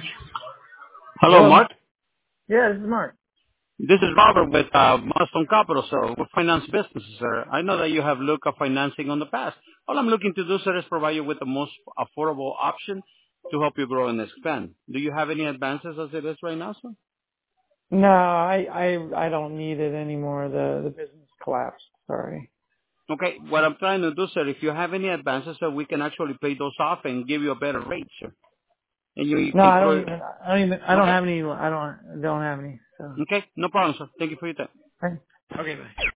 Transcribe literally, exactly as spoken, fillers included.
Hello, Hello? Mark. Yeah, this is Mark. This is Robert with uh, Milestone Capital, sir. We finance businesses, sir. I know that you have looked at financing on the past. All I'm looking to do, sir, is provide you with the most affordable option to help you grow and expand. Do you have any advances as it is right now, sir? No, I I I don't need it anymore. The the business collapsed. Sorry. Okay, what I'm trying to do, sir, if you have any advances, sir, we can actually pay those off and give you a better rate, sir. And you, you No, can I don't grow. even. I don't even. I don't Okay? have any. I don't. Don't have any. So. Okay, no problem, sir. Thank you for your time. Okay. Okay. Bye.